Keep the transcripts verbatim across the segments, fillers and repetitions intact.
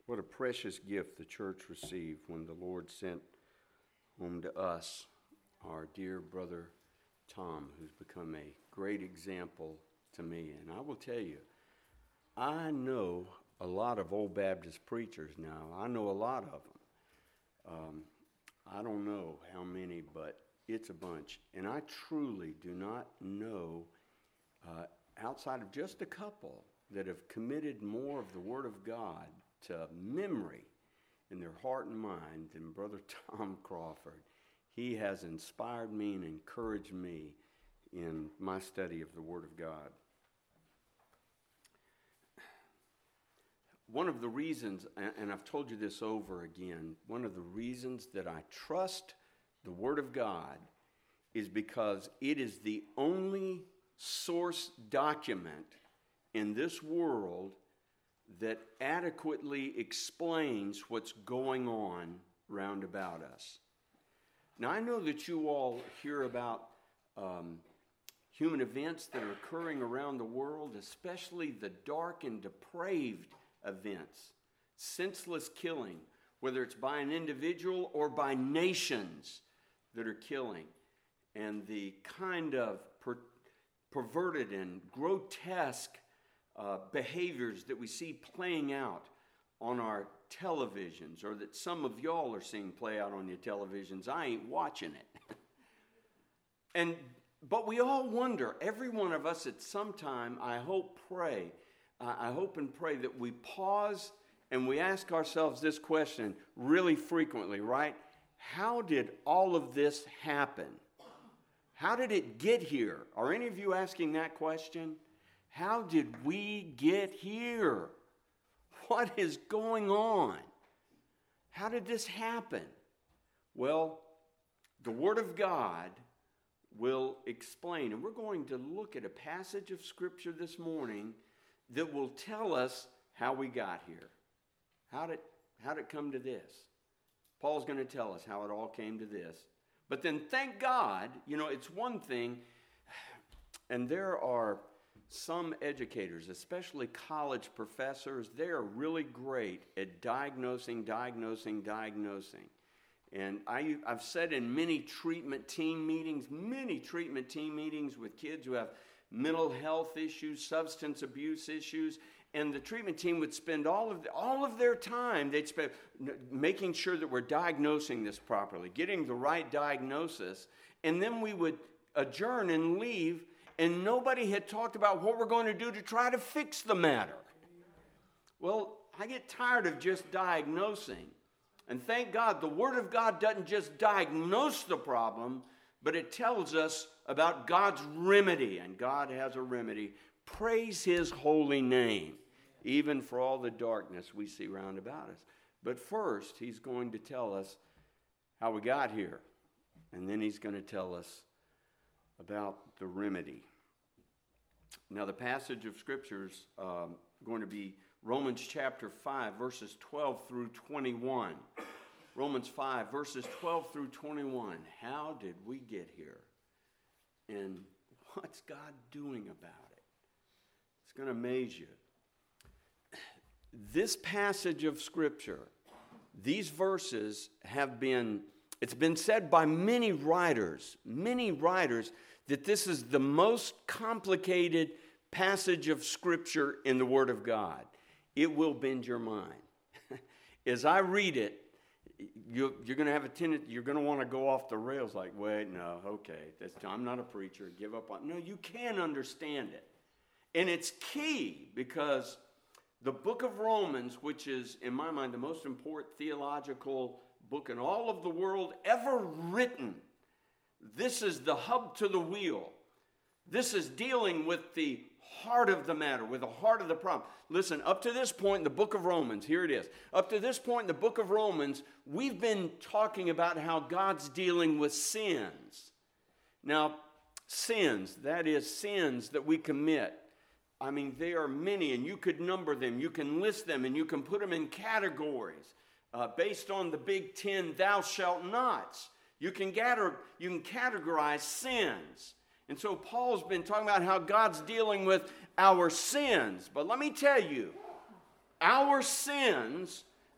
What a precious gift the church received when the Lord sent home to us our dear brother Tom, who's become a great example to me. And I will tell you, I know a lot of old Baptist preachers now. I know a lot of them. Um, I don't know how many, but it's a bunch. And I truly do not know, uh, outside of just a couple, that have committed more of the Word of God to memory in their heart and mind than Brother Tom Crawford. He has inspired me and encouraged me in my study of the Word of God. One of the reasons, and I've told you this over again, one of the reasons that I trust the Word of God is because it is the only source document in this world that adequately explains what's going on round about us. Now, I know that you all hear about um, human events that are occurring around the world, especially the dark and depraved events, senseless killing, whether it's by an individual or by nations that are killing, and the kind of per- perverted and grotesque uh, behaviors that we see playing out on our televisions, or that some of y'all are seeing play out on your televisions. I ain't watching it. and But we all wonder, every one of us at some time, I hope, pray, uh, I hope and pray that we pause and we ask ourselves this question really frequently, right? How did all of this happen? How did it get here? Are any of you asking that question? How did we get here? What is going on? How did this happen? Well, the Word of God will explain. And we're going to look at a passage of Scripture this morning that will tell us how we got here. How did, how did it come to this? Paul's going to tell us how it all came to this. But then thank God, you know, it's one thing, and there are some educators, especially college professors, they are really great at diagnosing, diagnosing, diagnosing. And I, I've said in many treatment team meetings, many treatment team meetings with kids who have mental health issues, substance abuse issues, and the treatment team would spend all of the, all of their time, they'd spend making sure that we're diagnosing this properly, getting the right diagnosis, and then we would adjourn and leave, and nobody had talked about what we're going to do to try to fix the matter. Well, I get tired of just diagnosing. And thank God, the Word of God doesn't just diagnose the problem, but it tells us about God's remedy. And God has a remedy. Praise His holy name, even for all the darkness we see round about us. But first, He's going to tell us how we got here. And then He's going to tell us about the remedy. Now, the passage of Scripture is um, going to be Romans chapter five, verses twelve through twenty-one. Romans five, verses twelve through twenty-one. How did we get here? And what's God doing about it? It's going to amaze you. This passage of Scripture, these verses have been, it's been said by many writers, many writers, that this is the most complicated passage of Scripture in the Word of God. It will bend your mind. As I read it, you, you're going to have a tendency, you're going to want to go off the rails like, wait, no, okay, that's, I'm not a preacher, give up on. No, you can understand it. And it's key because the book of Romans, which is, in my mind, the most important theological book in all of the world ever written, this is the hub to the wheel. This is dealing with the heart of the matter, with the heart of the problem. Listen, up to this point in the book of Romans, here it is. Up to this point in the book of Romans, we've been talking about how God's dealing with sins. Now, sins, that is sins that we commit. I mean, they are many, and you could number them. You can list them, and you can put them in categories uh, based on the big ten thou shalt nots. You can gather, you can categorize sins. And so Paul's been talking about how God's dealing with our sins. But let me tell you, our sins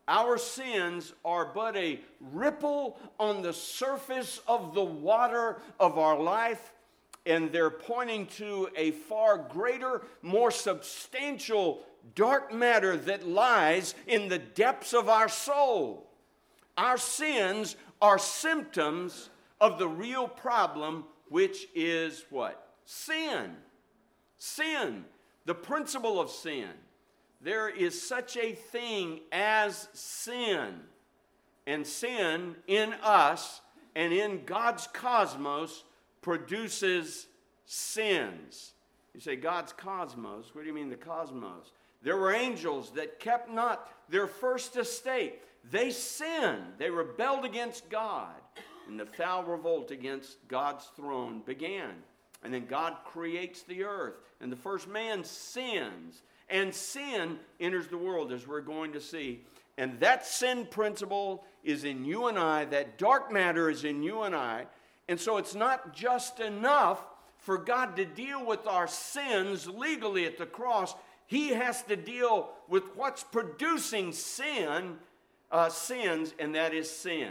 Our sins are but a ripple on the surface of the water of our life, and they're pointing to a far greater, more substantial dark matter that lies in the depths of our soul. Our sins are symptoms of the real problem, which is what? Sin. Sin. The principle of sin. There is such a thing as sin. And sin in us and in God's cosmos produces sins. You say, God's cosmos? What do you mean the cosmos? There were angels that kept not their first estate. They sinned. They rebelled against God. And the foul revolt against God's throne began. And then God creates the earth. And the first man sins. And sin enters the world, as we're going to see. And that sin principle is in you and I. That dark matter is in you and I. And so it's not just enough for God to deal with our sins legally at the cross. He has to deal with what's producing sin, uh, sins, and that is sin.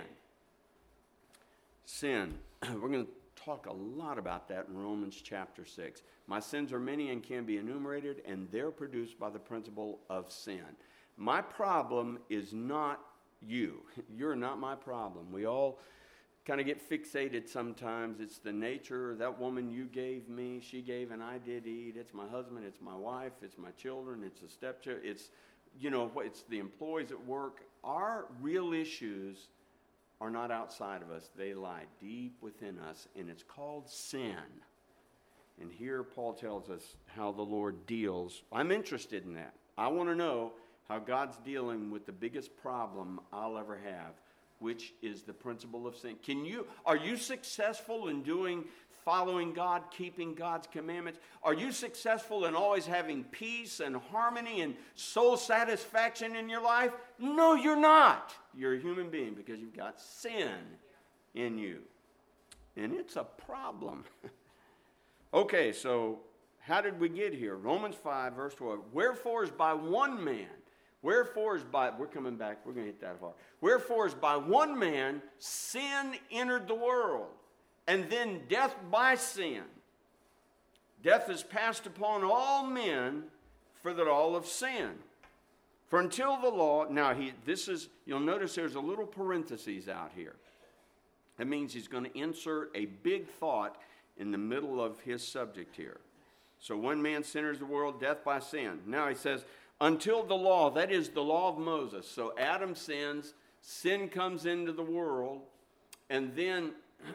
Sin. We're going to talk a lot about that in Romans chapter six. My sins are many and can be enumerated, and they're produced by the principle of sin. My problem is not you. You're not my problem. We all kind of get fixated sometimes. It's the nature, that woman you gave me, she gave and I did eat. It's my husband, it's my wife, it's my children, it's a stepchild, it's, you know, it's the employees at work. Our real issues are not outside of us. They lie deep within us, and it's called sin. And here Paul tells us how the Lord deals. I'm interested in that. I want to know how God's dealing with the biggest problem I'll ever have, which is the principle of sin. Can you, are you successful in doing, following God, keeping God's commandments? Are you successful in always having peace and harmony and soul satisfaction in your life? No, you're not. You're a human being because you've got sin in you. And it's a problem. Okay, so how did we get here? Romans five, verse twelve. Wherefore is by one man, wherefore is by, we're coming back, we're going to hit that far. Wherefore is by one man sin entered the world, and then death by sin. Death is passed upon all men, for that all have sinned. For until the law, now he, this is, you'll notice there's a little parentheses out here. That means he's going to insert a big thought in the middle of his subject here. So one man sin enters the world, death by sin. Now he says, until the law, that is the law of Moses. So Adam sins, sin comes into the world, and then,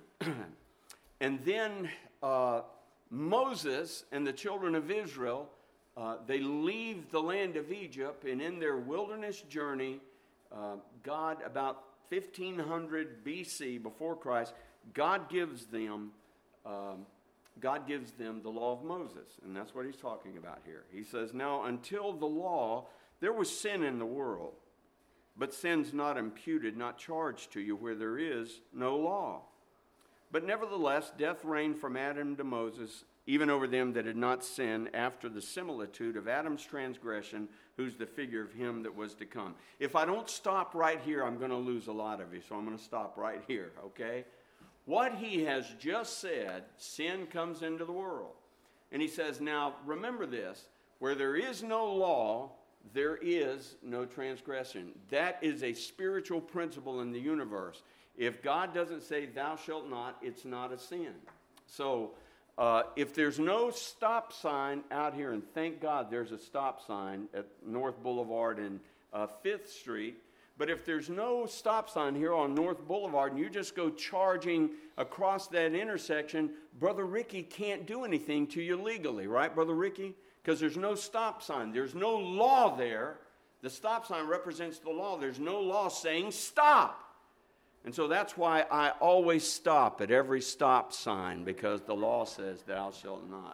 and then uh, Moses and the children of Israel, uh, they leave the land of Egypt, and in their wilderness journey, uh, God, about fifteen hundred B C, before Christ, God gives them Um, God gives them the law of Moses, and that's what he's talking about here. He says, now until the law, there was sin in the world, but sin's not imputed, not charged to you where there is no law. But nevertheless, death reigned from Adam to Moses, even over them that had not sinned, after the similitude of Adam's transgression, who's the figure of him that was to come. If I don't stop right here, I'm going to lose a lot of you, so I'm going to stop right here, okay? What he has just said, sin comes into the world. And he says, now remember this, where there is no law, there is no transgression. That is a spiritual principle in the universe. If God doesn't say thou shalt not, it's not a sin. So uh, if there's no stop sign out here, and thank God there's a stop sign at North Boulevard and uh, Fifth Street, but if there's no stop sign here on North Boulevard and you just go charging across that intersection, Brother Ricky can't do anything to you legally, right, Brother Ricky? Because there's no stop sign. There's no law there. The stop sign represents the law. There's no law saying stop. And so that's why I always stop at every stop sign, because the law says thou shalt not.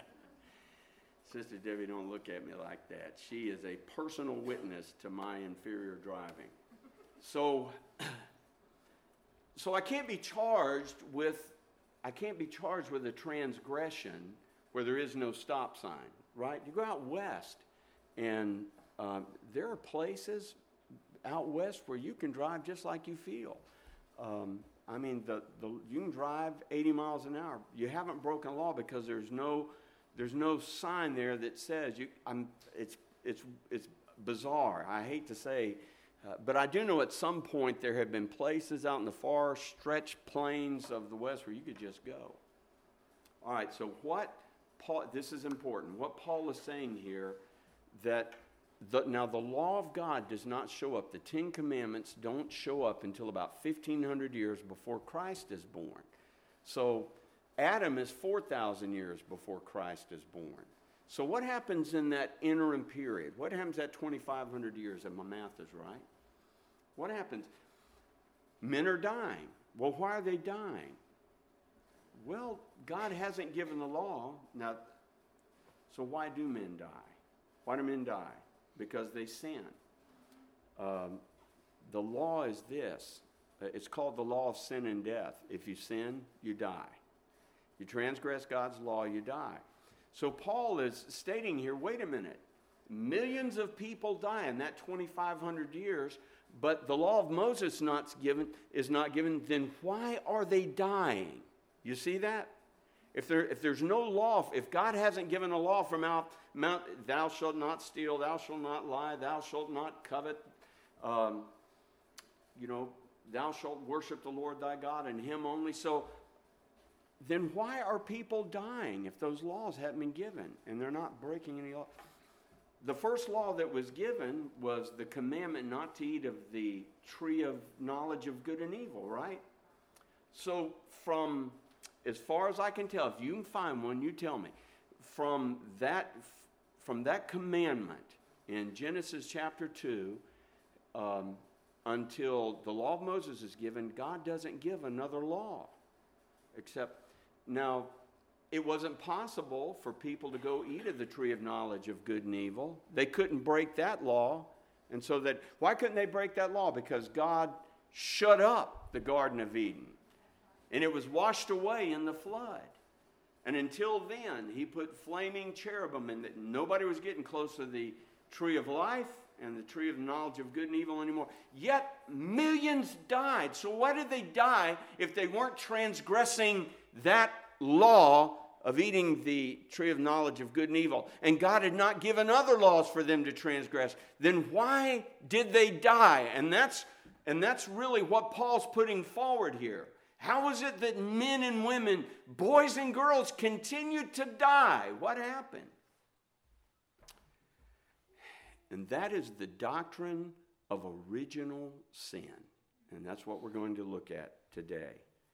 Sister Debbie, don't look at me like that. She is a personal witness to my inferior driving. So, so I can't be charged with, I can't be charged with a transgression where there is no stop sign, right? You go out west, and uh, there are places out west where you can drive just like you feel. Um, I mean, the, the you can drive eighty miles an hour. You haven't broken law because there's no there's no sign there that says you. I'm. It's it's it's bizarre. I hate to say, uh, but I do know at some point there have been places out in the far stretched plains of the west where you could just go. All right. So what Paul? This is important. What Paul is saying here, that the, now the law of God does not show up. The Ten Commandments don't show up until about fifteen hundred years before Christ is born. So Adam is four thousand years before Christ is born. So what happens in that interim period? What happens at twenty-five hundred years, if my math is right? What happens? Men are dying. Well, why are they dying? Well, God hasn't given the law. Now, so why do men die? Why do men die? Because they sin. Um, the law is this. It's called the law of sin and death. If you sin, you die. You transgress God's law, you die. So Paul is stating here, wait a minute. Millions of people die in that twenty-five hundred years, but the law of Moses not given, is not given. Then why are they dying? You see that? If, there, if there's no law, if God hasn't given a law from Mount, Mount thou shalt not steal, thou shalt not lie, thou shalt not covet, um, you know, thou shalt worship the Lord thy God and him only. So then why are people dying if those laws haven't been given and they're not breaking any law? The first law that was given was the commandment not to eat of the tree of knowledge of good and evil, right? So from, as far as I can tell, if you can find one, you tell me. From that, from that commandment in Genesis chapter two um, until the law of Moses is given, God doesn't give another law. Except, now, it wasn't possible for people to go eat of the tree of knowledge of good and evil. They couldn't break that law. And so that, why couldn't they break that law? Because God shut up the Garden of Eden. And it was washed away in the flood. And until then, he put flaming cherubim in that nobody was getting close to the tree of life and the tree of knowledge of good and evil anymore. Yet millions died. So why did they die if they weren't transgressing that law of eating the tree of knowledge of good and evil? And God had not given other laws for them to transgress. Then why did they die? And that's, and that's really what Paul's putting forward here. How is it that men and women, boys and girls, continued to die? What happened? And that is the doctrine of original sin. And that's what we're going to look at today.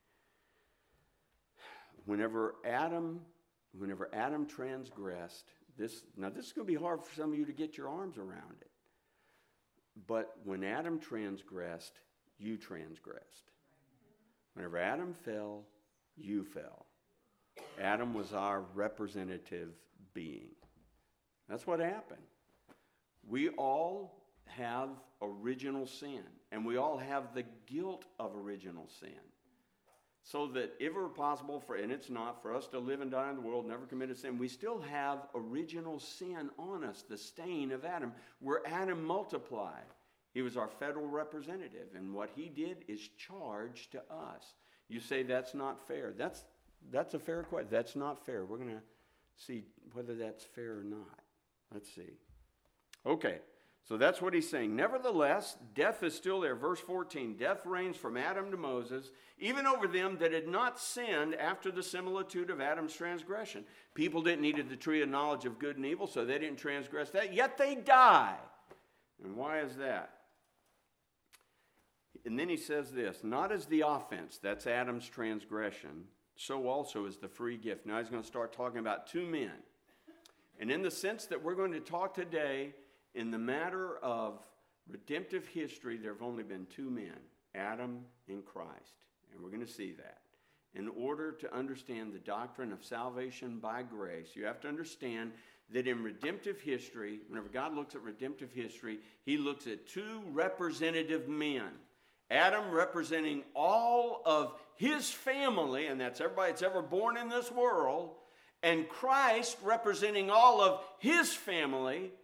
Whenever Adam, whenever Adam transgressed, this, now this is going to be hard for some of you to get your arms around it. But when Adam transgressed, you transgressed. Whenever Adam fell, you fell. Adam was our representative being. That's what happened. We all have original sin, and we all have the guilt of original sin. So that if it were possible for, and it's not, for us to live and die in the world, never committed sin, we still have original sin on us, the stain of Adam, where Adam multiplied. He was our federal representative, and what he did is charged to us. You say that's not fair. That's, that's a fair question. That's not fair. We're going to see whether that's fair or not. Let's see. Okay, so that's what he's saying. Nevertheless, death is still there. Verse fourteen, death reigns from Adam to Moses, even over them that had not sinned after the similitude of Adam's transgression. People didn't eat of the tree of knowledge of good and evil, so they didn't transgress that, yet they die. And why is that? And then he says this, not as the offense, that's Adam's transgression, so also is the free gift. Now he's going to start talking about two men. And in the sense that we're going to talk today, in the matter of redemptive history, there have only been two men, Adam and Christ. And we're going to see that. In order to understand the doctrine of salvation by grace, you have to understand that in redemptive history, whenever God looks at redemptive history, he looks at two representative men. Adam representing all of his family, and that's everybody that's ever born in this world, and Christ representing all of his family,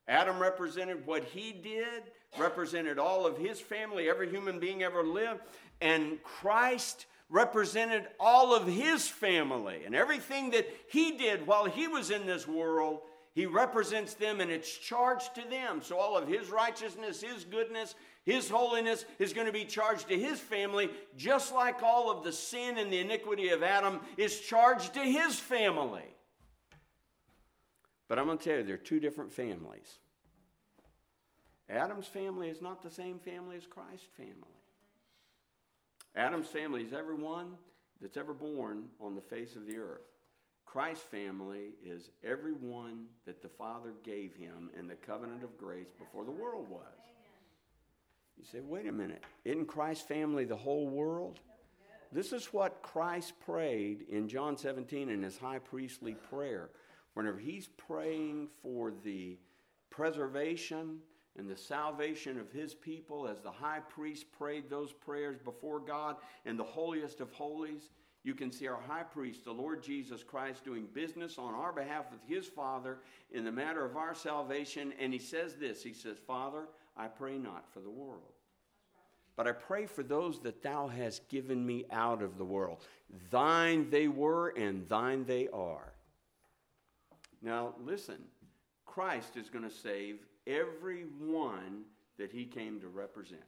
Adam represented what he did, represented all of his family, every human being ever lived. And Christ represented all of his family. And everything that he did while he was in this world, he represents them and it's charged to them. So all of his righteousness, his goodness, his holiness is going to be charged to his family, just like all of the sin and the iniquity of Adam is charged to his family. But I'm going to tell you, there are two different families. Adam's family is not the same family as Christ's family. Adam's family is everyone that's ever born on the face of the earth. Christ's family is everyone that the Father gave him in the covenant of grace before the world was. You say, wait a minute, isn't Christ's family the whole world? This is what Christ prayed in John seventeen in his high priestly prayer. Whenever he's praying for the preservation and the salvation of his people, as the high priest prayed those prayers before God in the holiest of holies, you can see our high priest, the Lord Jesus Christ, doing business on our behalf with his Father in the matter of our salvation. And he says this, he says, Father, I pray not for the world, but I pray for those that thou hast given me out of the world. Thine they were, and thine they are. Now, listen, Christ is going to save everyone that he came to represent.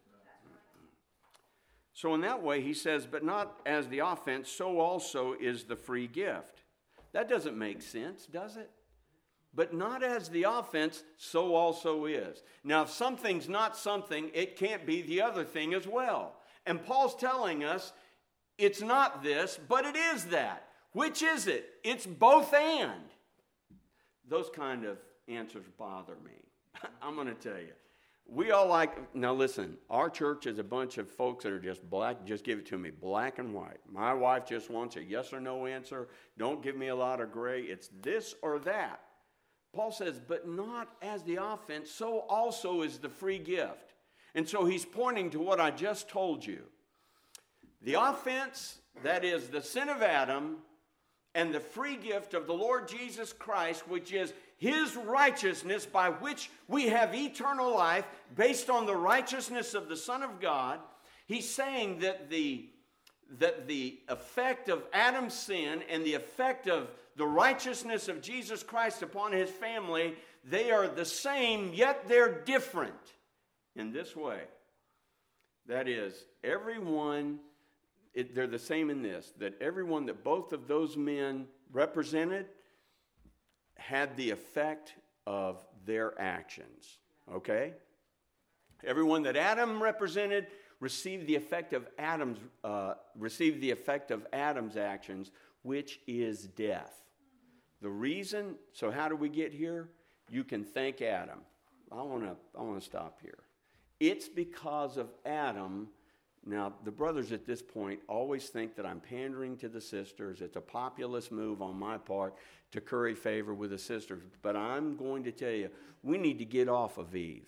So in that way, he says, but not as the offense, so also is the free gift. That doesn't make sense, does it? But not as the offense, so also is. Now, if something's not something, it can't be the other thing as well. And Paul's telling us, it's not this, but it is that. Which is it? It's both and. Those kind of answers bother me. I'm going to tell you. We all like, now listen, our church is a bunch of folks that are just black, just give it to me, black and white. My wife just wants a yes or no answer. Don't give me a lot of gray. It's this or that. Paul says, but not as the offense, so also is the free gift. And so he's pointing to what I just told you. The offense, that is the sin of Adam, and the free gift of the Lord Jesus Christ, which is his righteousness by which we have eternal life based on the righteousness of the Son of God. He's saying that the, that the effect of Adam's sin and the effect of the righteousness of Jesus Christ upon his family, they are the same, yet they're different in this way. That is, everyone, it, they're the same in this, that everyone that both of those men represented had the effect of their actions, okay? Everyone that Adam represented received the effect of Adam's uh, received the effect of Adam's actions, which is death. The reason, so how do we get here? You can thank Adam. I want to I want to stop here. It's because of Adam. Now, the brothers at this point always think that I'm pandering to the sisters. It's a populist move on my part to curry favor with the sisters. But I'm going to tell you, we need to get off of Eve.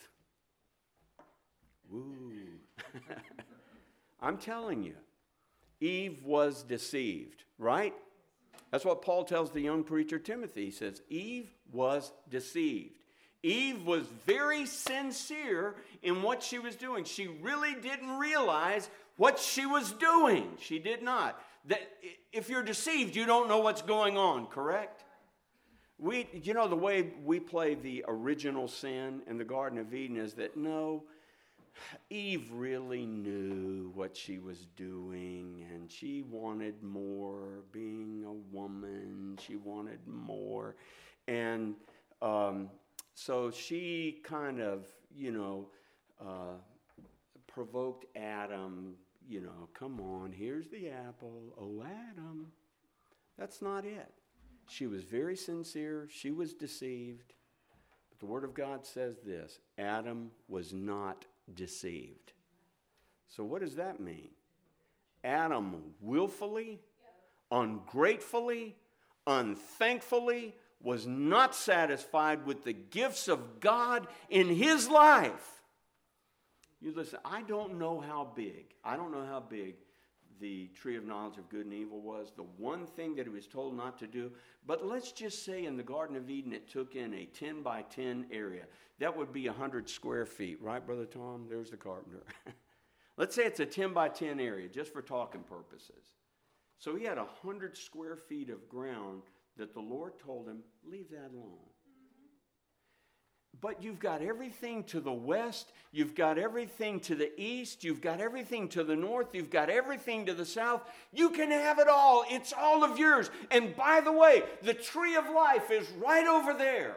Woo. I'm telling you, Eve was deceived, right? That's what Paul tells the young preacher Timothy. He says, Eve was deceived. Eve was very sincere in what she was doing. She really didn't realize what she was doing. She did not. That if you're deceived, you don't know what's going on, correct? We, you know, the way we play the original sin in the Garden of Eden is that, no, Eve really knew what she was doing, and she wanted more. Being a woman, she wanted more. And um, so she kind of, you know, uh, provoked Adam, you know, come on, here's the apple. Oh, Adam. That's not it. She was very sincere. She was deceived. But the Word of God says this, Adam was not deceived. So what does that mean? Adam willfully, ungratefully, unthankfully was not satisfied with the gifts of God in his life. You listen, I don't know how big, I don't know how big the tree of knowledge of good and evil was, the one thing that he was told not to do. But let's just say in the Garden of Eden it took in a ten by ten area. That would be one hundred square feet, right, Brother Tom? There's the carpenter. Let's say it's a ten by ten area, just for talking purposes. So he had one hundred square feet of ground that the Lord told him, leave that alone. But you've got everything to the west, you've got everything to the east, you've got everything to the north, you've got everything to the south. You can have it all. It's all of yours. And by the way, the tree of life is right over there.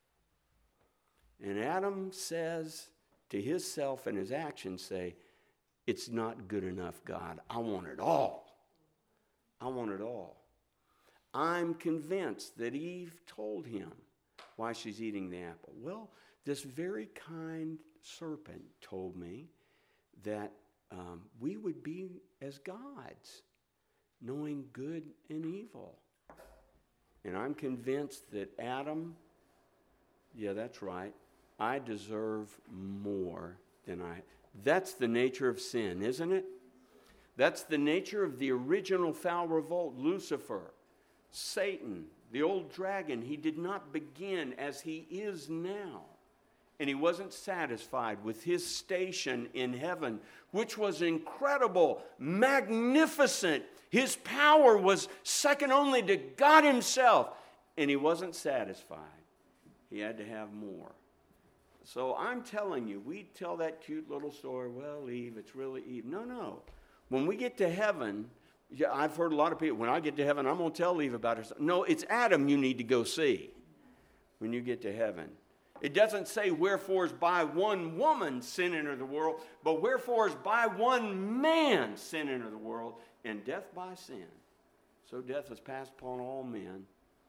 And Adam says to himself, and his actions say, it's not good enough, God. I want it all. I want it all. I'm convinced that Eve told him why she's eating the apple. Well, this very kind serpent told me that um, we would be as gods, knowing good and evil. And I'm convinced that Adam, yeah, that's right, I deserve more than I. That's the nature of sin, isn't it? That's the nature of the original foul revolt, Lucifer, Satan, the old dragon. He did not begin as he is now. And he wasn't satisfied with his station in heaven, which was incredible, magnificent. His power was second only to God himself. And he wasn't satisfied. He had to have more. So I'm telling you, we tell that cute little story, well, Eve, it's really Eve. No, no. When we get to heaven, yeah, I've heard a lot of people, when I get to heaven, I'm going to tell Eve about herself. No, it's Adam you need to go see when you get to heaven. It doesn't say, wherefore is by one woman sin entered the world, but wherefore is by one man sin entered the world, and death by sin. So death has passed upon all men,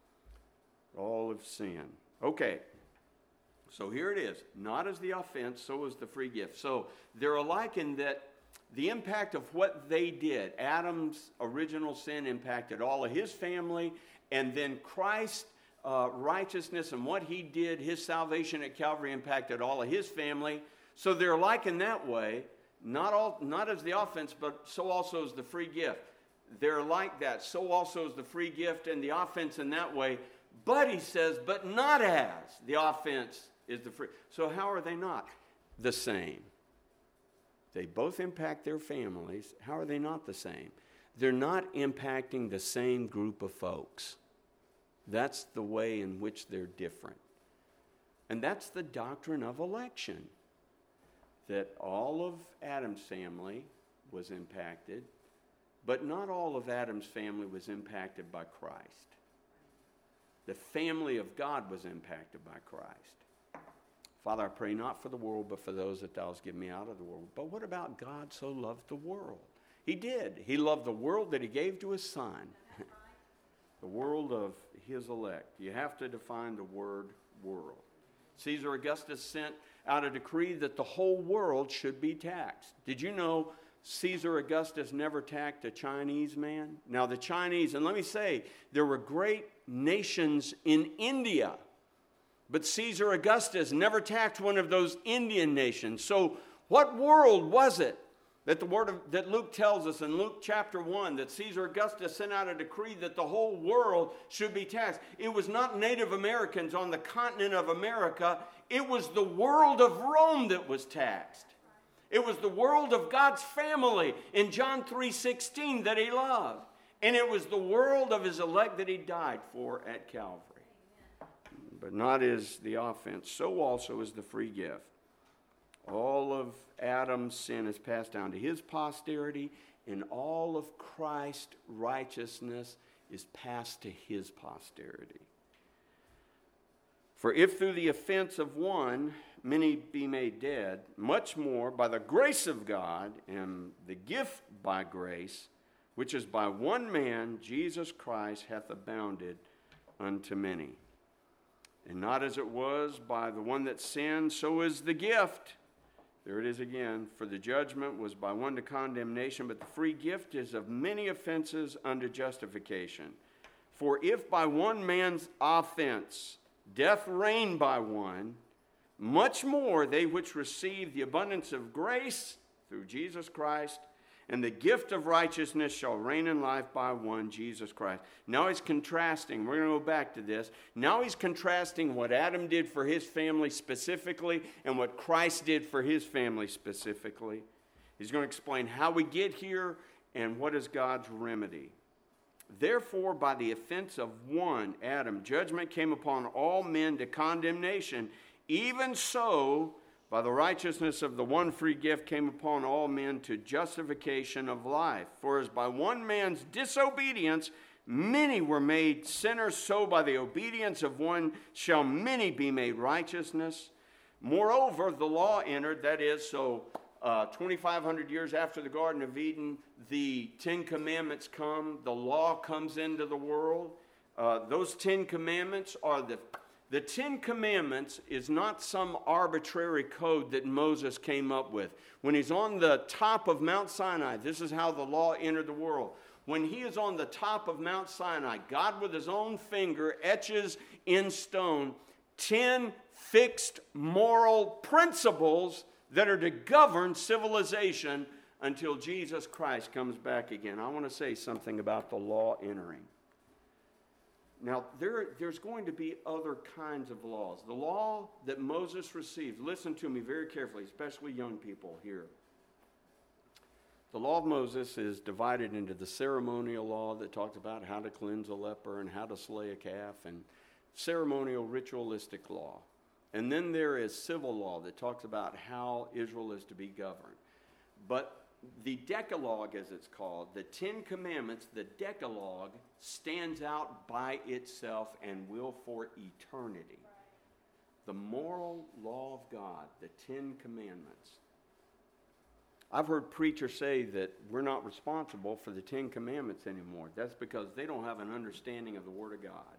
all of sin. Okay, so here it is. Not as the offense, so is the free gift. So they're alike in that the impact of what they did, Adam's original sin impacted all of his family, and then Christ's uh, righteousness and what he did, his salvation at Calvary impacted all of his family. So they're alike in that way, not, all, not as the offense, but so also is the free gift. They're like that. So also is the free gift and the offense in that way. But he says, but not as the offense is the free. So how are they not the same? They both impact their families. How are they not the same? They're not impacting the same group of folks. That's the way in which they're different. And that's the doctrine of election. That all of Adam's family was impacted, but not all of Adam's family was impacted by Christ. The family of God was impacted by Christ. Father, I pray not for the world, but for those that thou hast given me out of the world. But what about God so loved the world? He did. He loved the world that he gave to his son. The world of his elect. You have to define the word world. Caesar Augustus sent out a decree that the whole world should be taxed. Did you know Caesar Augustus never taxed a Chinese man? Now the Chinese, and let me say, there were great nations in India, but Caesar Augustus never taxed one of those Indian nations. So what world was it that the word of, that Luke tells us in Luke chapter one, that Caesar Augustus sent out a decree that the whole world should be taxed? It was not Native Americans on the continent of America. It was the world of Rome that was taxed. It was the world of God's family in John three sixteen that he loved. And it was the world of his elect that he died for at Calvary. But not as the offense, so also is the free gift. All of Adam's sin is passed down to his posterity, and all of Christ's righteousness is passed to his posterity. For if through the offense of one many be made dead, much more by the grace of God and the gift by grace, which is by one man, Jesus Christ, hath abounded unto many. And not as it was by the one that sinned, so is the gift. There it is again. For the judgment was by one to condemnation, but the free gift is of many offenses unto justification. For if by one man's offense death reigned by one, much more they which receive the abundance of grace through Jesus Christ And the gift of righteousness shall reign in life by one, Jesus Christ. Now he's contrasting. We're going to go back to this. Now he's contrasting what Adam did for his family specifically and what Christ did for his family specifically. He's going to explain how we get here and what is God's remedy. Therefore, by the offense of one, Adam, judgment came upon all men to condemnation. Even so, by the righteousness of the one free gift came upon all men to justification of life. For as by one man's disobedience many were made sinners, so by the obedience of one shall many be made righteousness. Moreover, the law entered, that is, so uh, twenty-five hundred years after the Garden of Eden, the Ten Commandments come, the law comes into the world. Uh, those Ten Commandments are the The Ten Commandments is not some arbitrary code that Moses came up with. When he's on the top of Mount Sinai, this is how the law entered the world. When he is on the top of Mount Sinai, God with his own finger etches in stone ten fixed moral principles that are to govern civilization until Jesus Christ comes back again. I want to say something about the law entering. Now, there, there's going to be other kinds of laws. The law that Moses received, listen to me very carefully, especially young people here. The law of Moses is divided into the ceremonial law that talks about how to cleanse a leper and how to slay a calf, and ceremonial ritualistic law. And then there is civil law that talks about how Israel is to be governed. But the Decalogue, as it's called, the Ten Commandments, the Decalogue stands out by itself and will for eternity. The moral law of God, the Ten Commandments. I've heard preachers say that we're not responsible for the Ten Commandments anymore. That's because they don't have an understanding of the Word of God.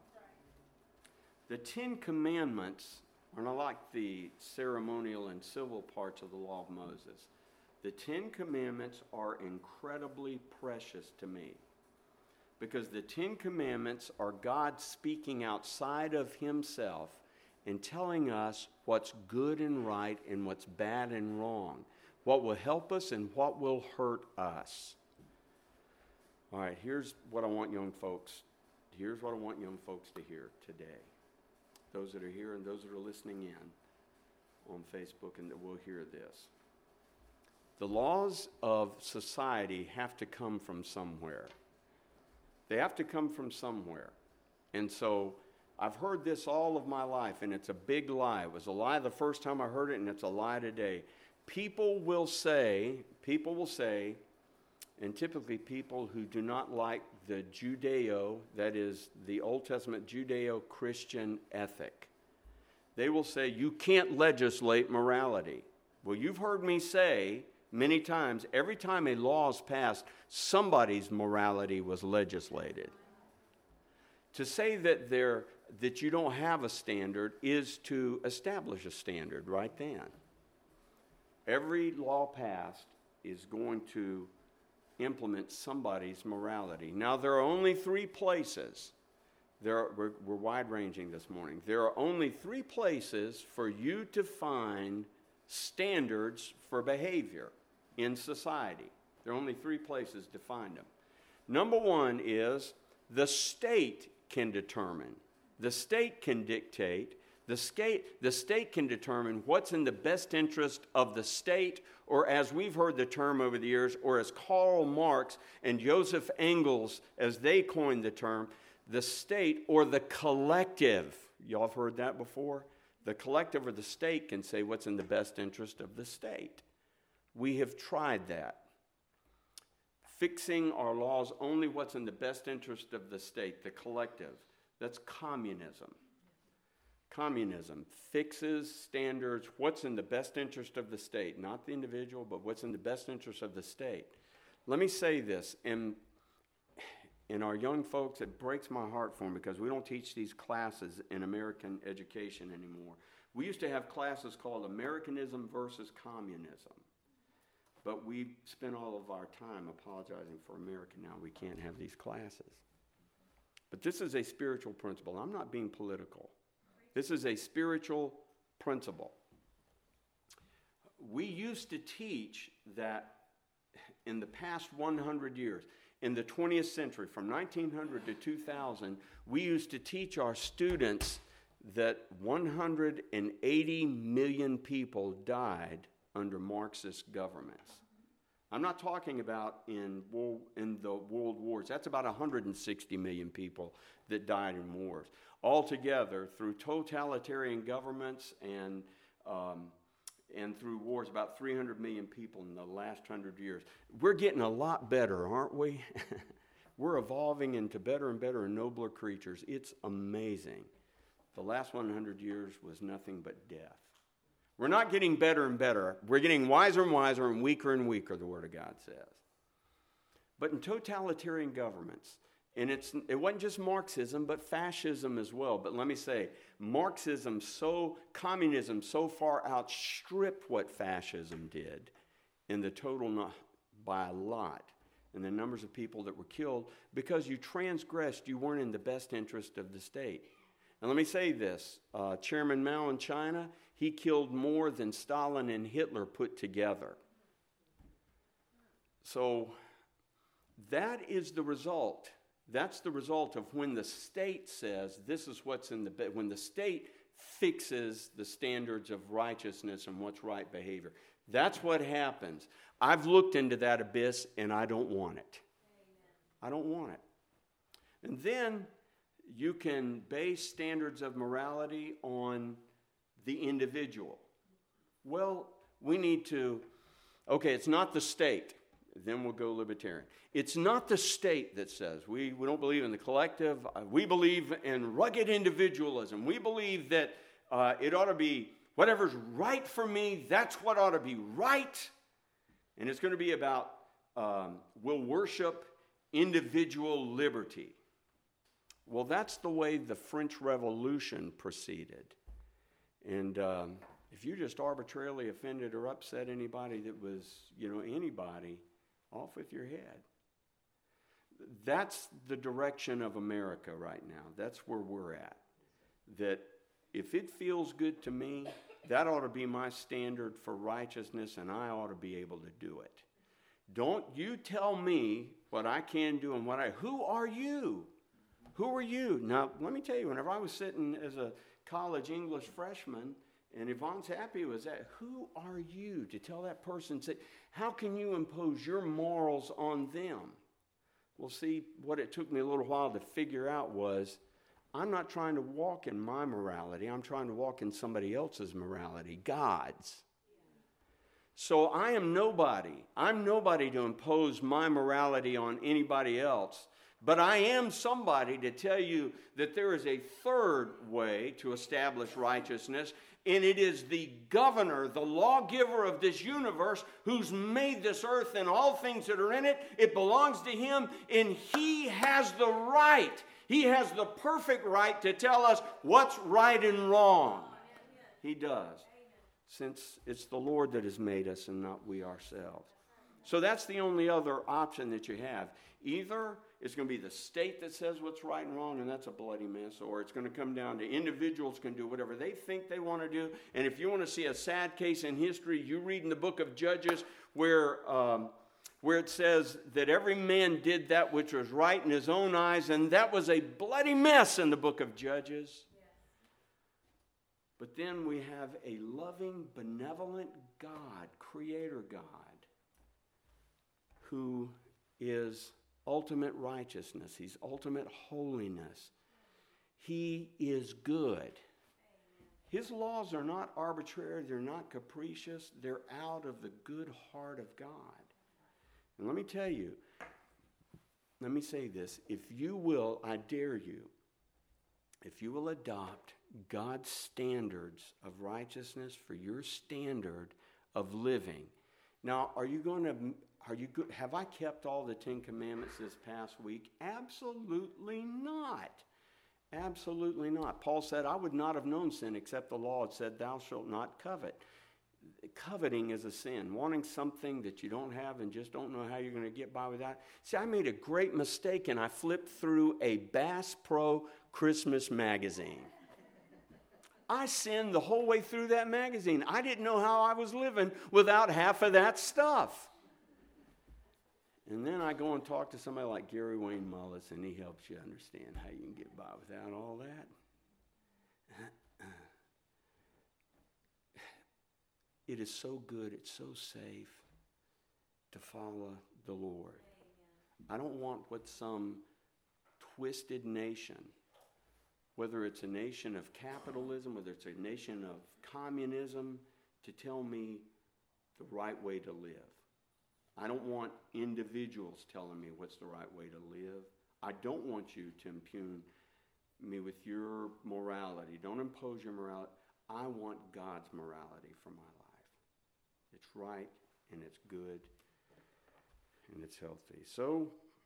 The Ten Commandments are not like the ceremonial and civil parts of the law of Moses. The Ten Commandments are incredibly precious to me because the Ten Commandments are God speaking outside of himself and telling us what's good and right and what's bad and wrong, what will help us and what will hurt us. All right, here's what I want young folks, here's what I want young folks to hear today. Those that are here and those that are listening in on Facebook and that will hear this. The laws of society have to come from somewhere. They have to come from somewhere. And so I've heard this all of my life, and it's a big lie. It was a lie the first time I heard it, and it's a lie today. People will say, people will say, and typically people who do not like the Judeo, that is the Old Testament Judeo-Christian ethic, they will say, you can't legislate morality. Well, you've heard me say many times, every time a law is passed, somebody's morality was legislated. To say that there that you don't have a standard is to establish a standard right then. Every law passed is going to implement somebody's morality. Now, there are only three places. There are, we're, we're wide-ranging this morning. There are only three places for you to find standards for behavior in society. There are only three places to find them. Number one is the state can determine. The state can dictate. The state, the state can determine what's in the best interest of the state, or as we've heard the term over the years, or as Karl Marx and Joseph Engels, as they coined the term, the state or the collective. Y'all have heard that before? The collective or the state can say what's in the best interest of the state. We have tried that. Fixing our laws only what's in the best interest of the state, the collective. That's communism. Communism fixes standards, what's in the best interest of the state, not the individual, but what's in the best interest of the state. Let me say this, and in our young folks, it breaks my heart for them because we don't teach these classes in American education anymore. We used to have classes called Americanism versus Communism, but we spent all of our time apologizing for America. Now we can't have these classes. But this is a spiritual principle. I'm not being political. This is a spiritual principle. We used to teach that in the past one hundred years. In the twentieth century, from nineteen hundred to two thousand, we used to teach our students that one hundred eighty million people died under Marxist governments. I'm not talking about in, world, in the world wars. That's about one hundred sixty million people that died in wars. Altogether, through totalitarian governments and um, and through wars, about three hundred million people in the last one hundred years. We're getting a lot better, aren't we? We're evolving into better and better and nobler creatures. It's amazing. The last one hundred years was nothing but death. We're not getting better and better. We're getting wiser and wiser and weaker and weaker, the Word of God says. But in totalitarian governments, and it's, it wasn't just Marxism, but fascism as well. But let me say, Marxism, so, communism so far outstripped what fascism did in the total, not, by a lot, in the numbers of people that were killed, because you transgressed, you weren't in the best interest of the state. And let me say this, uh, Chairman Mao in China, he killed more than Stalin and Hitler put together. So that is the result. That's the result of when the state says this is what's in the, when the state fixes the standards of righteousness and what's right behavior. That's what happens. I've looked into that abyss and I don't want it. Amen. I don't want it. And then you can base standards of morality on the individual. Well, we need to, okay, it's not the state. Then we'll go libertarian. It's not the state that says, we, we don't believe in the collective. Uh, we believe in rugged individualism. We believe that uh, it ought to be whatever's right for me, that's what ought to be right. And it's going to be about, um, we'll worship individual liberty. Well, that's the way the French Revolution proceeded. And um, if you just arbitrarily offended or upset anybody that was, you know, anybody, off with your head. That's the direction of America right now. That's where we're at. That if it feels good to me, that ought to be my standard for righteousness, and I ought to be able to do it. Don't you tell me what I can do and what I... Who are you? Who are you? Now, let me tell you, whenever I was sitting as a college English freshman, and Yvonne's happy with that, who are you to tell that person, say, how can you impose your morals on them? Well, see, what it took me a little while to figure out was, I'm not trying to walk in my morality. I'm trying to walk in somebody else's morality, God's. So I am nobody. I'm nobody to impose my morality on anybody else. But I am somebody to tell you that there is a third way to establish righteousness, and it is the governor, the lawgiver of this universe, who's made this earth and all things that are in it. It belongs to him, and he has the right. He has the perfect right to tell us what's right and wrong. He does, since it's the Lord that has made us and not we ourselves. So that's the only other option that you have. Either it's going to be the state that says what's right and wrong, and that's a bloody mess, or it's going to come down to individuals can do whatever they think they want to do. And if you want to see a sad case in history, you read in the book of Judges where, um, where it says that every man did that which was right in his own eyes, and that was a bloody mess in the book of Judges. Yes. But then we have a loving, benevolent God, Creator God, who is ultimate righteousness. He's ultimate holiness. He is good. His laws are not arbitrary. They're not capricious. They're out of the good heart of God. And let me tell you, let me say this. If you will, I dare you, if you will adopt God's standards of righteousness for your standard of living. Now, are you going to... Are you good? Have I kept all the Ten Commandments this past week? Absolutely not. Absolutely not. Paul said, I would not have known sin except the law had said, thou shalt not covet. Coveting is a sin. Wanting something that you don't have and just don't know how you're going to get by with that. See, I made a great mistake and I flipped through a Bass Pro Christmas magazine. I sinned the whole way through that magazine. I didn't know how I was living without half of that stuff. And then I go and talk to somebody like Gary Wayne Mullis, and he helps you understand how you can get by without all that. It is so good, it's so safe to follow the Lord. I don't want what some twisted nation, whether it's a nation of capitalism, whether it's a nation of communism, to tell me the right way to live. I don't want individuals telling me what's the right way to live. I don't want you to impugn me with your morality. Don't impose your morality. I want God's morality for my life. It's right, and it's good, and it's healthy. So,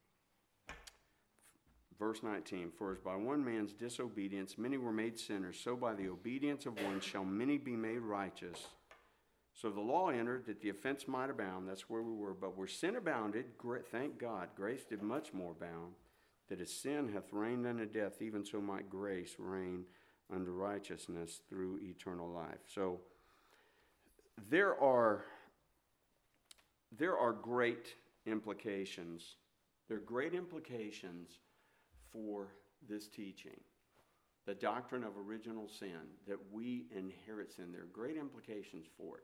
verse nineteen, for as by one man's disobedience many were made sinners, so by the obedience of one shall many be made righteous. So the law entered that the offense might abound. That's where we were. But where sin abounded, thank God, grace did much more abound, that as sin hath reigned unto death, even so might grace reign unto righteousness through eternal life. So there are, there are great implications. There are great implications for this teaching. The doctrine of original sin, that we inherit sin. There are great implications for it.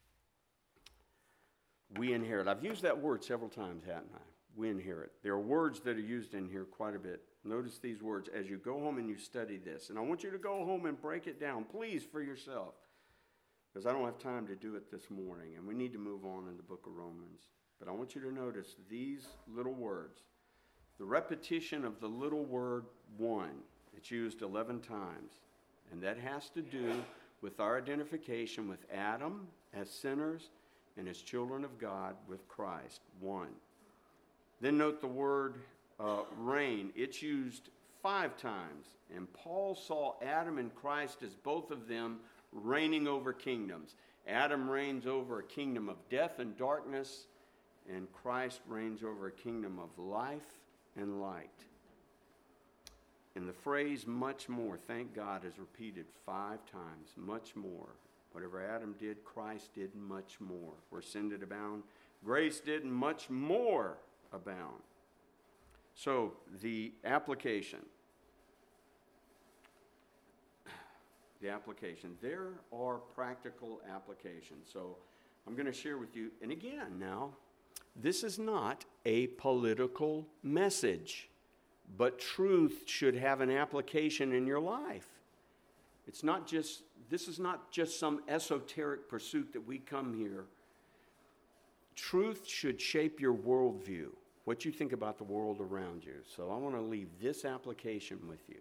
We inherit. I've used that word several times, haven't I? We inherit. There are words that are used in here quite a bit. Notice these words as you go home and you study this. And I want you to go home and break it down, please, for yourself. Because I don't have time to do it this morning. And we need to move on in the book of Romans. But I want you to notice these little words. The repetition of the little word one. It's used eleven times. And that has to do with our identification with Adam as sinners and as children of God with Christ. One. Then note the word uh, reign. It's used five times. And Paul saw Adam and Christ as both of them reigning over kingdoms. Adam reigns over a kingdom of death and darkness, and Christ reigns over a kingdom of life and light. And the phrase much more, thank God, is repeated five times. Much more. Whatever Adam did, Christ did much more. Where sin did abound, grace did much more abound. So, the application. The application. There are practical applications. So, I'm going to share with you, and again now, this is not a political message, but truth should have an application in your life. It's not just, this is not just some esoteric pursuit that we come here. Truth should shape your worldview, what you think about the world around you. So I want to leave this application with you.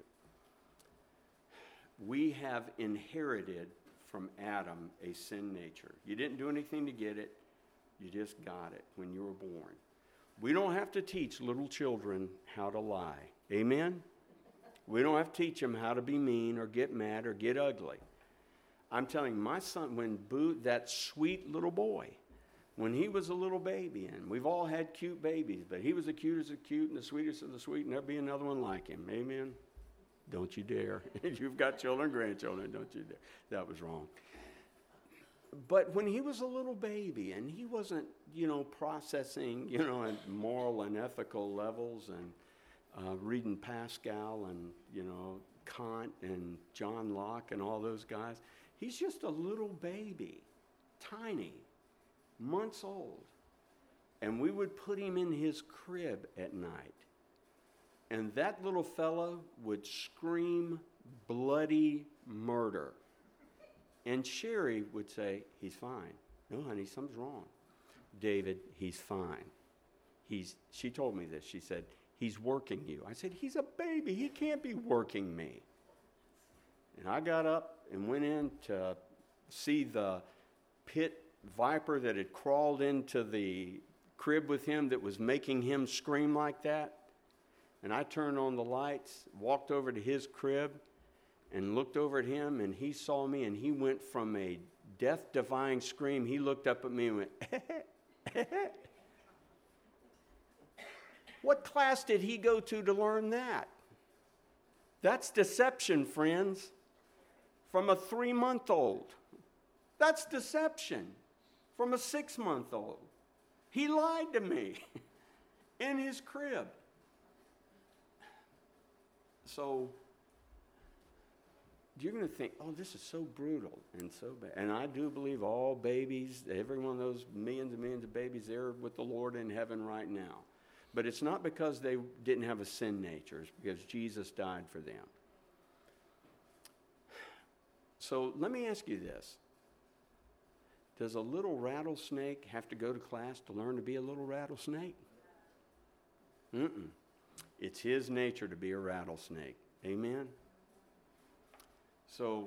We have inherited from Adam a sin nature. You didn't do anything to get it. You just got it when you were born. We don't have to teach little children how to lie. Amen? We don't have to teach them how to be mean or get mad or get ugly. I'm telling you, my son, when Boo, that sweet little boy, when he was a little baby, and we've all had cute babies, but he was the cutest of cute and the sweetest of the sweet, and there'll be another one like him. Amen? Don't you dare. You've got children, grandchildren, don't you dare. That was wrong. But when he was a little baby, and he wasn't, you know, processing, you know, at moral and ethical levels, and uh, reading Pascal and, you know, Kant and John Locke and all those guys, he's just a little baby, tiny, months old. And we would put him in his crib at night. And that little fella would scream bloody murder. And Sherry would say, he's fine. No, honey, something's wrong. David, he's fine. He's. She told me this. She said, he's working you. I said, he's a baby. He can't be working me. And I got up and went in to see the pit viper that had crawled into the crib with him that was making him scream like that. And I turned on the lights, walked over to his crib, and looked over at him, and he saw me, and he went from a death-defying scream. He looked up at me and went, What class did he go to to learn that? That's deception, friends. From a three-month-old. That's deception. From a six-month-old. He lied to me. in his crib. So you're going to think, oh, this is so brutal and so bad. And I do believe all babies, every one of those millions and millions of babies, they're with the Lord in heaven right now. But it's not because they didn't have a sin nature. It's because Jesus died for them. So let me ask you this. Does a little rattlesnake have to go to class to learn to be a little rattlesnake? Mm-mm. It's his nature to be a rattlesnake. Amen? So,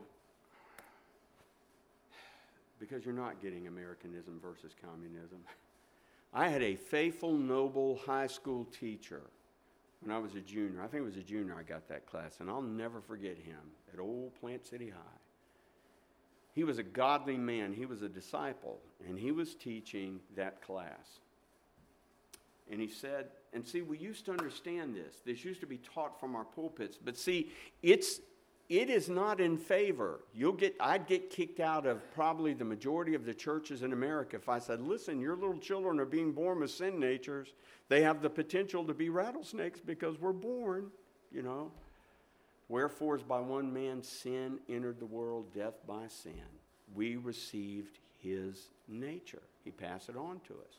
because you're not getting Americanism versus communism. I had a faithful, noble high school teacher when I was a junior. I think it was a junior I got that class, and I'll never forget him at old Plant City High. He was a godly man. He was a disciple, and he was teaching that class. And he said, and see, we used to understand this. This used to be taught from our pulpits. But see, it's it is not in favor. You'll get, I'd get kicked out of probably the majority of the churches in America if I said, listen, your little children are being born with sin natures. They have the potential to be rattlesnakes because we're born, you know. Wherefore, as by one man sin entered the world, death by sin. We received his nature. He passed it on to us.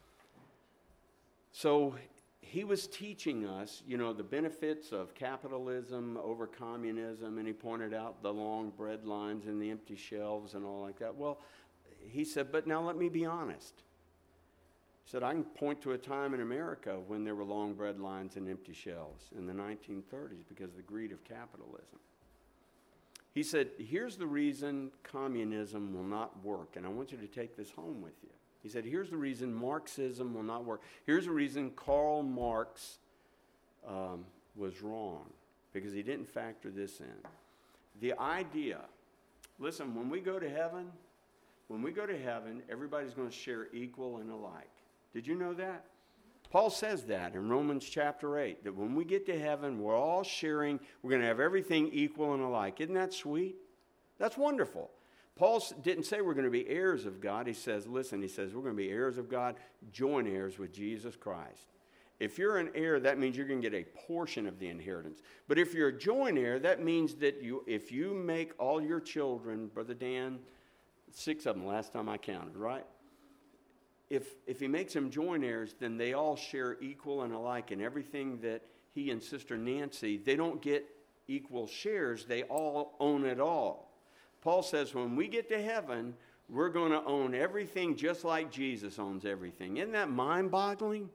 So he was teaching us, you know, the benefits of capitalism over communism, and he pointed out the long bread lines and the empty shelves and all like that. Well, he said, but now let me be honest. He said, I can point to a time in America when there were long bread lines and empty shelves in the nineteen thirties because of the greed of capitalism. He said, here's the reason communism will not work, and I want you to take this home with you. He said, here's the reason Marxism will not work. Here's the reason Karl Marx um, was wrong, because he didn't factor this in. The idea, listen, when we go to heaven, when we go to heaven, everybody's going to share equal and alike. Did you know that? Paul says that in Romans chapter eight, that when we get to heaven, we're all sharing, we're going to have everything equal and alike. Isn't that sweet? That's wonderful. Paul didn't say we're going to be heirs of God. He says, listen, he says, we're going to be heirs of God, joint heirs with Jesus Christ. If you're an heir, that means you're going to get a portion of the inheritance. But if you're a joint heir, that means that you, if you make all your children, Brother Dan, six of them last time I counted, right? If, if he makes them joint heirs, then they all share equal and alike in everything that he and Sister Nancy, they don't get equal shares. They all own it all. Paul says when we get to heaven, we're going to own everything just like Jesus owns everything. Isn't that mind-boggling?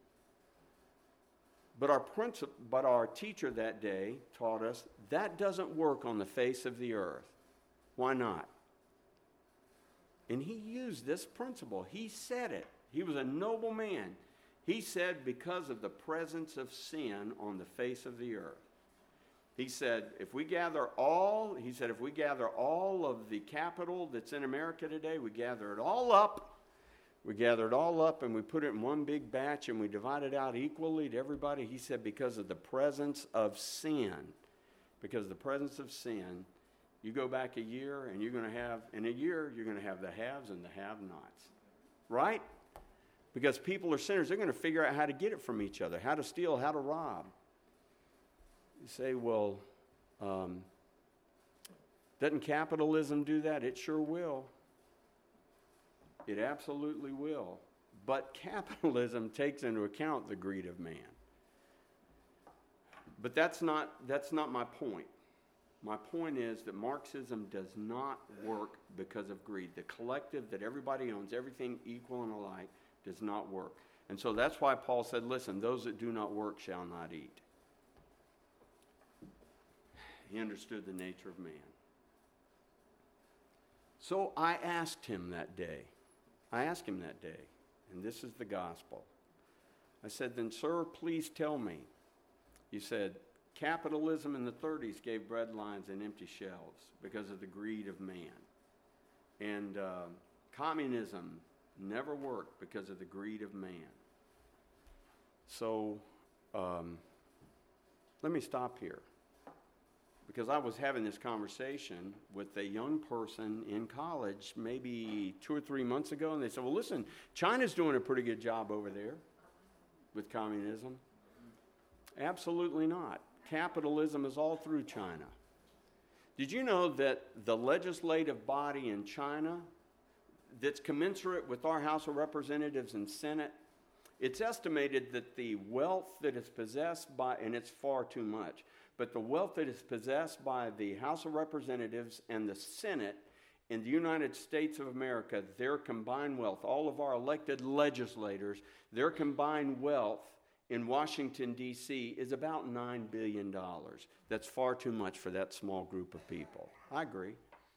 But our principal, but our teacher that day taught us that doesn't work on the face of the earth. Why not? And he used this principle. He said it. He was a noble man. He said because of the presence of sin on the face of the earth. He said, if we gather all, he said, if we gather all of the capital that's in America today, we gather it all up, we gather it all up and we put it in one big batch and we divide it out equally to everybody. He said, because of the presence of sin, because of the presence of sin, you go back a year and you're going to have, in a year, you're going to have the haves and the have-nots, right? Because people are sinners. They're going to figure out how to get it from each other, how to steal, how to rob. You say, well, um, doesn't capitalism do that? It sure will. It absolutely will. But capitalism takes into account the greed of man. But that's not, that's not my point. My point is that Marxism does not work because of greed. The collective that everybody owns, everything equal and alike, does not work. And so that's why Paul said, listen, those that do not work shall not eat. He understood the nature of man. So I asked him that day. I asked him that day, and this is the gospel. I said, then, sir, please tell me. You said, capitalism in the thirties gave bread lines and empty shelves because of the greed of man. And uh, communism never worked because of the greed of man. So um, let me stop here. Because I was having this conversation with a young person in college maybe two or three months ago, and they said, well, listen, China's doing a pretty good job over there. with communism? Absolutely not. Capitalism is all through China. Did you know that the legislative body in China that's commensurate with our House of Representatives and Senate, it's estimated that the wealth that is possessed by, and it's far too much, but the wealth that is possessed by the House of Representatives and the Senate in the United States of America, their combined wealth, all of our elected legislators, their combined wealth in Washington, D C is about nine billion dollars. That's far too much for that small group of people. I agree.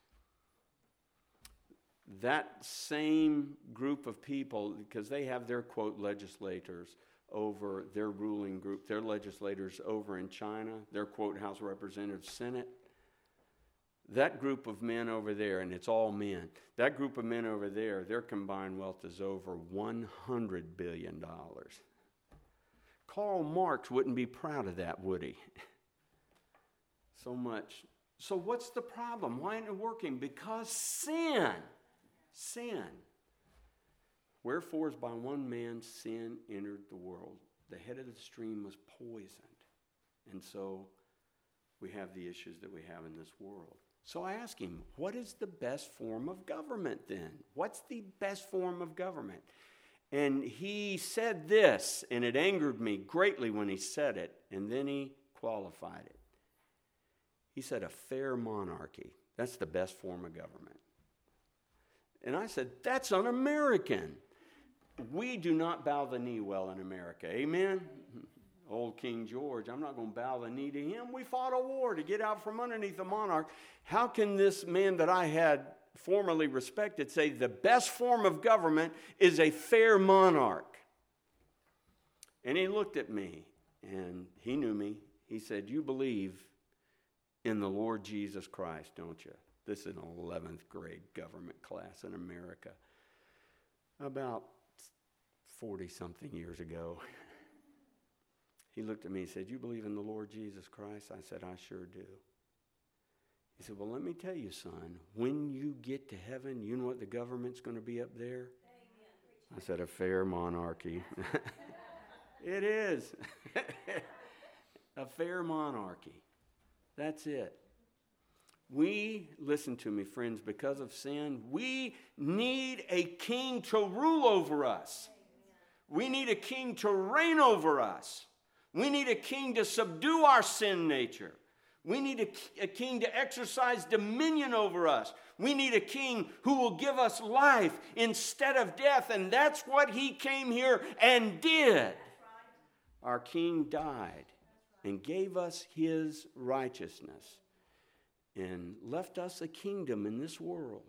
That same group of people, because they have their, quote, legislators over their ruling group, their legislators over in China, their, quote, House of Representatives, Senate, that group of men over there, and it's all men, that group of men over there, their combined wealth is over one hundred billion dollars. Karl Marx wouldn't be proud of that, would he? So much. So what's the problem? Why isn't it working? Because sin. Sin. Wherefore, as by one man sin entered the world, the head of the stream was poisoned. And so we have the issues that we have in this world. So I asked him, what is the best form of government then? What's the best form of government? And he said this, and it angered me greatly when he said it, and then he qualified it. He said, a fair monarchy. That's the best form of government. And I said, that's un-American. We do not bow the knee well in America. Amen? Old King George, I'm not going to bow the knee to him. We fought a war to get out from underneath the monarch. How can this man that I had formerly respected say the best form of government is a fair monarch? And he looked at me, and he knew me. He said, you believe in the Lord Jesus Christ, don't you? This is an eleventh grade government class in America. About forty-something years ago. He looked at me and said, you believe in the Lord Jesus Christ? I said, I sure do. He said, well, let me tell you, son, when you get to heaven, you know what the government's going to be up there? I said, a fair monarchy. It is. A fair monarchy. That's it. We, listen to me, friends, because of sin, we need a king to rule over us. We need a king to reign over us. We need a king to subdue our sin nature. We need a, a king to exercise dominion over us. We need a king who will give us life instead of death, and that's what he came here and did. Our king died and gave us his righteousness and left us a kingdom in this world.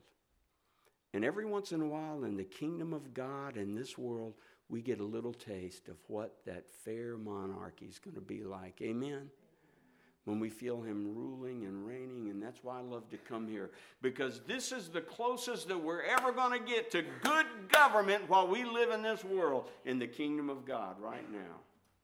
And every once in a while in the kingdom of God in this world, we get a little taste of what that fair monarchy is going to be like. Amen? When we feel him ruling and reigning, and that's why I love to come here, because this is the closest that we're ever going to get to good government while we live in this world, in the kingdom of God right now.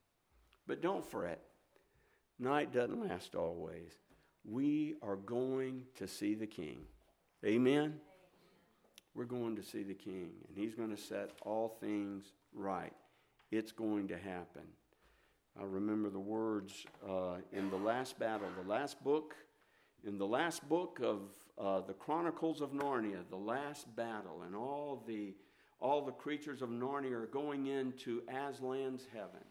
But don't fret. Night doesn't last always. We are going to see the King. Amen? We're going to see the King, and he's going to set all things right. It's going to happen. I remember the words uh, in the last battle, the last book, in the last book of uh, the Chronicles of Narnia, the last battle, and all the all the creatures of Narnia are going into Aslan's heaven.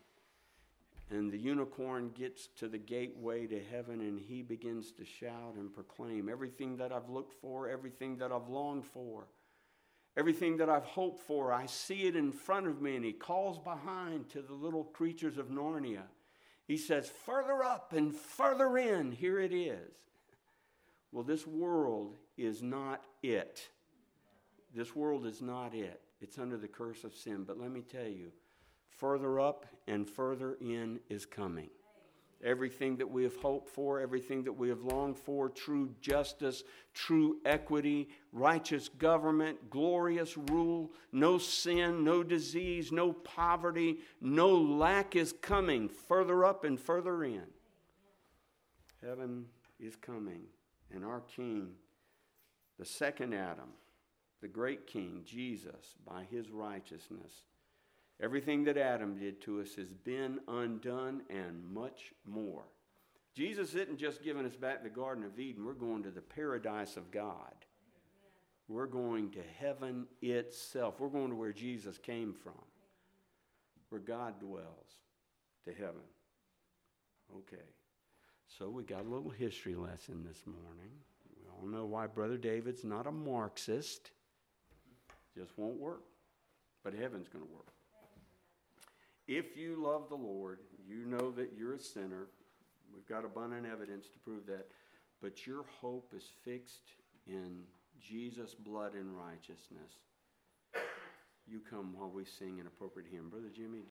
And the unicorn gets to the gateway to heaven, and he begins to shout and proclaim, everything that I've looked for, everything that I've longed for, everything that I've hoped for, I see it in front of me. And he calls behind to the little creatures of Narnia. He says, further up and further in, here it is. Well, this world is not it. This world is not it. It's under the curse of sin. But let me tell you, further up and further in is coming. Everything that we have hoped for, everything that we have longed for, true justice, true equity, righteous government, glorious rule, no sin, no disease, no poverty, no lack is coming further up and further in. Heaven is coming, and our King, the second Adam, the great King, Jesus, by his righteousness, Everything that Adam did to us has been undone and much more. Jesus isn't just giving us back the Garden of Eden. We're going to the paradise of God. We're going to heaven itself. We're going to where Jesus came from, where God dwells, to heaven. Okay, so we got a little history lesson this morning. We all know why Brother David's not a Marxist. Just won't work. But heaven's going to work. If you love the Lord, you know that you're a sinner. We've got abundant evidence to prove that. But your hope is fixed in Jesus' blood and righteousness. You come while we sing an appropriate hymn. Brother Jimmy,